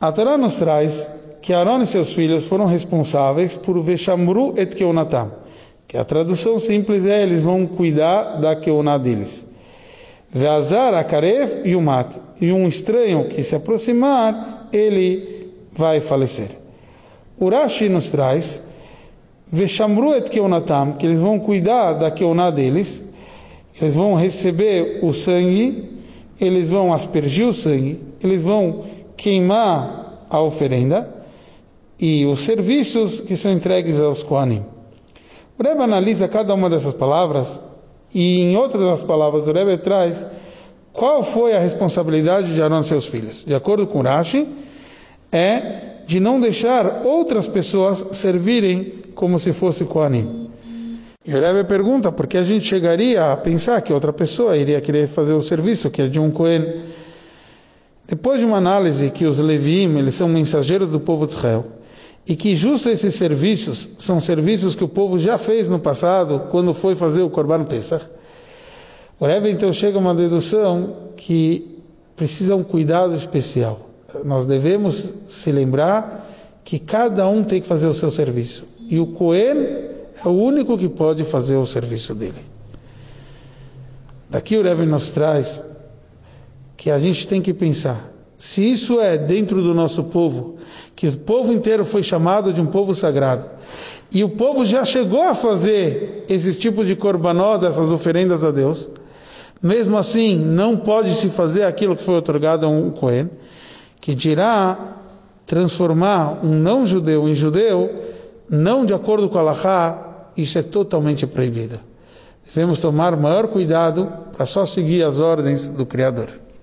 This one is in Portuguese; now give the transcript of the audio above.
A Torá nos traz que Aaron e seus filhos foram responsáveis por Veshamru et Keunatam, que a tradução simples é: eles vão cuidar da Keuná deles. Ve'azar akarev yumat, e um estranho que se aproximar, ele vai falecer. Urashi nos traz Veshamru et Keunatam, que eles vão cuidar da Keuná deles, eles vão receber o sangue, eles vão aspergir o sangue, eles vão queimar a oferenda e os serviços que são entregues aos Kohanim. O Rebbe analisa cada uma dessas palavras e em outras das palavras o Rebbe traz qual foi a responsabilidade de Aaron e seus filhos. De acordo com Rashi, é de não deixar outras pessoas servirem como se fosse Kohanim. E o Rebbe pergunta por que a gente chegaria a pensar que outra pessoa iria querer fazer o serviço que é de um Kohen. Depois de uma análise que os Levim, eles são mensageiros do povo de Israel, e que justo esses serviços são serviços que o povo já fez no passado, quando foi fazer o Korban Pesach, o Rebbe então chega a uma dedução que precisa um cuidado especial. Nós devemos se lembrar que cada um tem que fazer o seu serviço, e o Kohen é o único que pode fazer o serviço dele. Daqui o Rebbe nos traz que a gente tem que pensar, se isso é dentro do nosso povo, que o povo inteiro foi chamado de um povo sagrado, e o povo já chegou a fazer esse tipo de korbanó, dessas oferendas a Deus, mesmo assim não pode se fazer aquilo que foi otorgado a um Kohen, que dirá transformar um não judeu em judeu, não de acordo com a Halachá, isso é totalmente proibido. Devemos tomar maior cuidado para só seguir as ordens do Criador.